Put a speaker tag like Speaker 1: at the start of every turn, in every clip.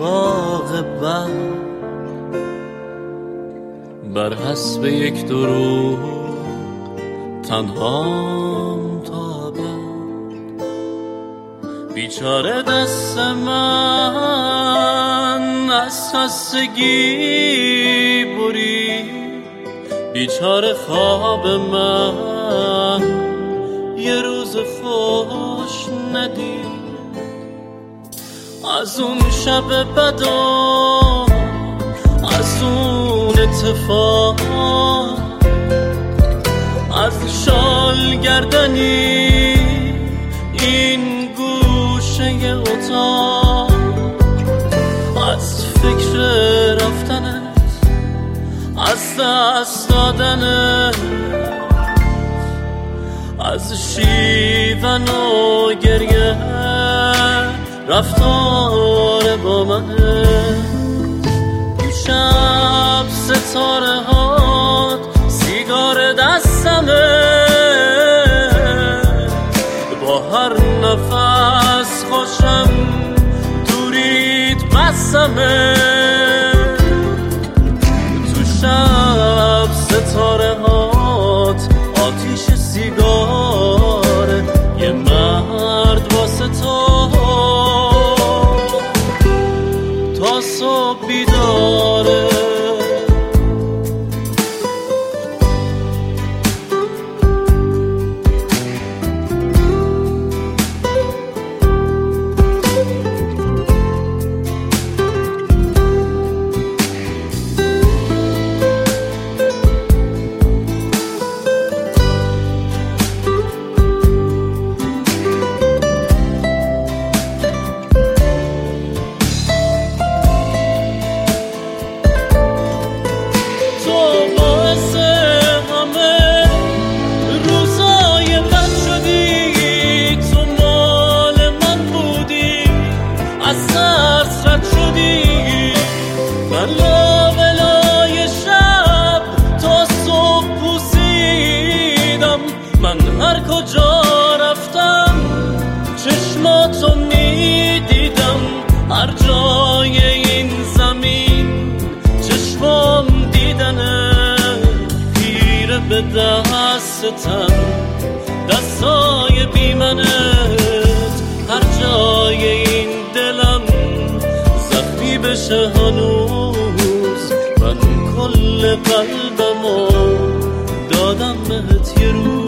Speaker 1: اتفاق بد بر حسب یک دروغ تنهام تا بعد. بیچاره دست من از خستگی برید، بیچاره خواب من یه روز خوش ندید. از اون شب بدا، از اون اتفاق، از شال گردنی این گوشه اتاق، از فکر رفتنت، از دست دادنت، از شیون و گریه رفتار با منه. تو شب ستاره هات سیگار دستمه، با هر نفس خوشم دورید بسمه. تو شب ستاره هات آتیش سیگاره، یه مرد واسه تو تا صبح بیداره. هر کجا رفتم چشماتو میدیدم، هر جای این زمین چشمام دیدنه. خیره به دستتم دستای بیمنت، هر جای این دلم زخمی بشه هنوز. من کل قلبمو دادم بهت یه روز.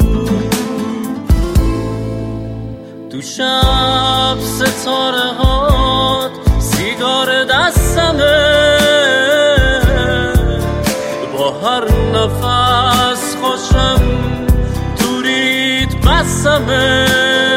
Speaker 1: تو شب ستاره هات سیگار دستمه، با هر نفس خوشم دورید بسمه.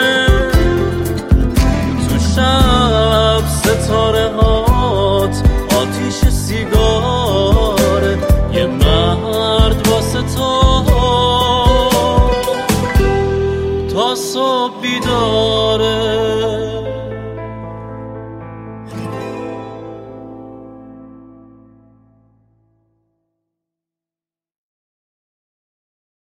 Speaker 1: تو شب ستاره هات آتیش سیگاره، یه مرد واسه تو تا صبح بیداره.